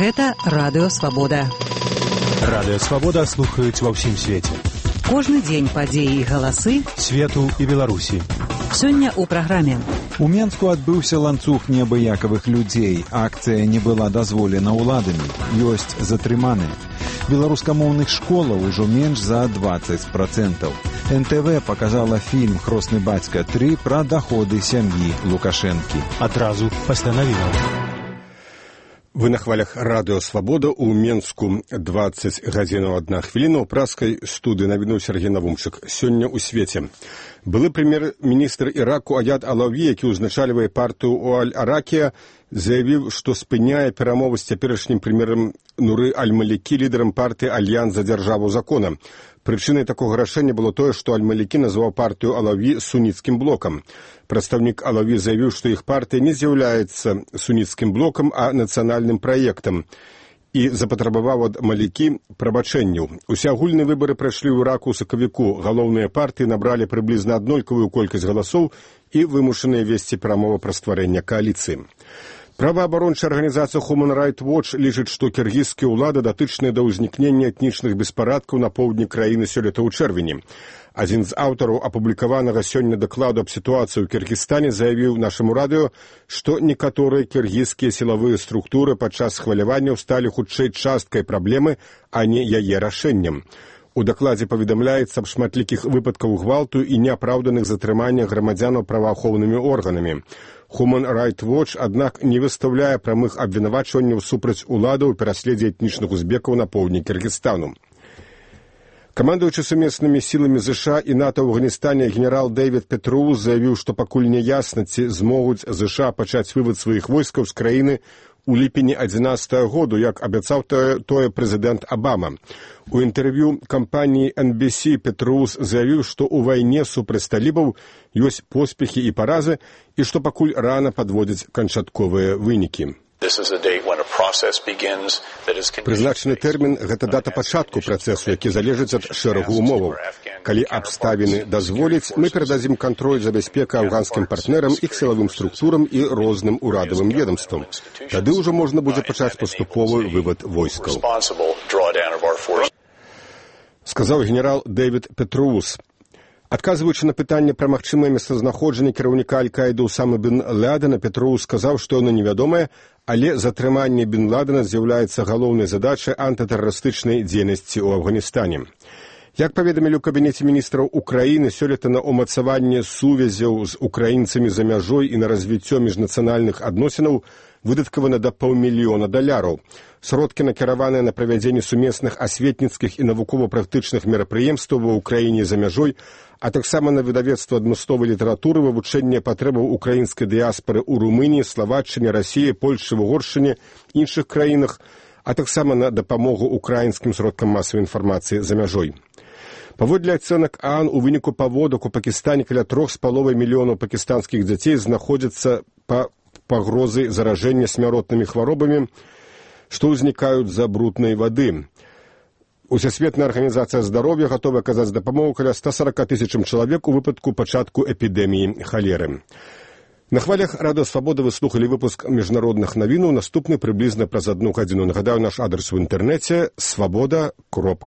Гэта Радыё Свабода. Радыё Свабода слухаюць ва ўсім свеце. Кожны дзень падзеі і галасы свету і Беларусі. Сёння ў праграме. У Менску адбыўся ланцуг неабыякавых людзей. Акцыя не была дазволена ўладамі. Ёсць затрыманыя. Беларускамоўных школаў ужо менш за 20%. НТВ показала фільм «Хросны бацька 3» пра даходы сям'і Лукашэнкі. Адразу пасля навінаў. Вы на хвалях Радыё Свабода ў Менску 20 гадзінаў 1 хвіліна ў праскай студыі навінуў Сергей Навумчык. Сёння ў свеце. Былы прэм'ер-міністр Іраку Аяд Алаві, які ўзначальвае партыю Аль-Аракія, заявіў, што спыняе перамовы з цяперашнім прэм'ерам Нуры Аль-Малікі, лідарам партыі Альянс за дзяржаву закона. Прычынай такога рашэння было тое, што Аль-Малікі назваў партыю Алаві суніцкім блокам. Прадстаўнік Алаві заявіў, што іх партыя не з'яўляецца суніцкім блокам, а нацыянальным праектам і запатрабаваў ад Малікі прабачэнняў. Усеагульныя выбары прайшлі ў Іраку ў сакавіку. Галоўныя партыі набралі прыблізна аднолькавую колькасць галасоў і вымушаныя весці перамовы пра стварэнне кааліцыі. Праваабарончая арганізацыя Human Rights Watch лічыць, што кіргізскія ўлады датычныя да ўзнікнення этнічных беспарадкаў на поўдні краіны сёлета ў чэрвені. Адзін з аўтараў апублікаванага сёння дакладу аб сітуацыі ў Кіргізстане заявіў нашаму радыё, што некаторыя кіргізскія сілавыя структуры падчас хваляванняў сталі хутчэй часткай праблемы, а не яе рашэннем. У дакладзе паведамляецца аб шматлікіх выпадкаў гвалту і неапраўданых затрыманнях грамадзянаў праваахоўнымі органамі. Human Rights Watch, аднак, не выстаўляе прамых абвінавачванняў супраць уладаў у пераследзе этнічных узбекаў на поўдні Кіргізстану. Камандуючы сумеснымі сіламі ЗША і НАТО ў Афганістане генерал Дэвід Петроус заявіў, што пакуль не ясна, ці змогуць ЗША пачаць вывад сваіх войскаў з краіны у ліпені 2011 году, як абяцаў тое прэзідэнт Абама. У інтэрв'ю кампаніі NBC Петроус заявіў, што ў вайне супраць талібаў ёсць поспехі і паразы, і што пакуль рана падводзіць канчатковыя вынікі. Прызначаны тэрмін – гэта дата пачатку працэсу, які залежыць ад шэрагу умоваў. Калі абставіны дазволяць, мы перададзім кантроль за бяспекай афганскім партнерам, іх сілавым структурам і розным урадавым ведомствам. Тады ўжо можна будзе пачаць паступовы вывад войскаў. Сказаў генерал Дэвід Петроус. Адказваючы на пытанне пра магчымае месцазнаходжанне кіраўніка Аль-Каіды Усамы бін Ладена, Петроус сказаў, што яно невядомае, але затрыманне бін Ладена з'яўляецца галоўнай задачай антытэрарыстычнай дзейнасці ў Афганістане. Як паведамілі ў кабінеце міністраў Украіны, сёлета на ўмацаванне сувязяў з украінцамі за мяжой і на развіццё міжнацыянальных адносінаў выдаткавана да $500 000. Сродкі накіраваныя на правядзенне сумесных асветніцкіх і навукова-практычных мерапрыемстваў ва ўкраіне за мяжой, а таксама на выдавецтва адмысловай літаратуры, вывучэнне патрэбаў украінскай дыяспары ў Румыніі, Славаччыне, Расіі, Польшчы, Угоршчыне, іншых краінах, а таксама на дапамогу украінскім сродкам масавай інфармацыі за мяжой. Паводле ацэнак ААН, у выніку паводак у Пакістане каля 3,5 мільёнаў пакістанскіх дзяцей знаходзяцца па пагрозы заражэння смяротнымі хваробамі, што ўзнікаюць з-за бруднай вады. Усесветная арганізацыя здароўя гатова аказаць дапамогу каля 140 000 чалавек у выпадку пачатку эпідэміі халеры. На хвалях Радыё Свабода вы слухалі выпуск міжнародных навінаў, наступны прыблізна праз 1 гадзіну. Нагадаю, наш адрес у інтэрнэце – swaboda.org.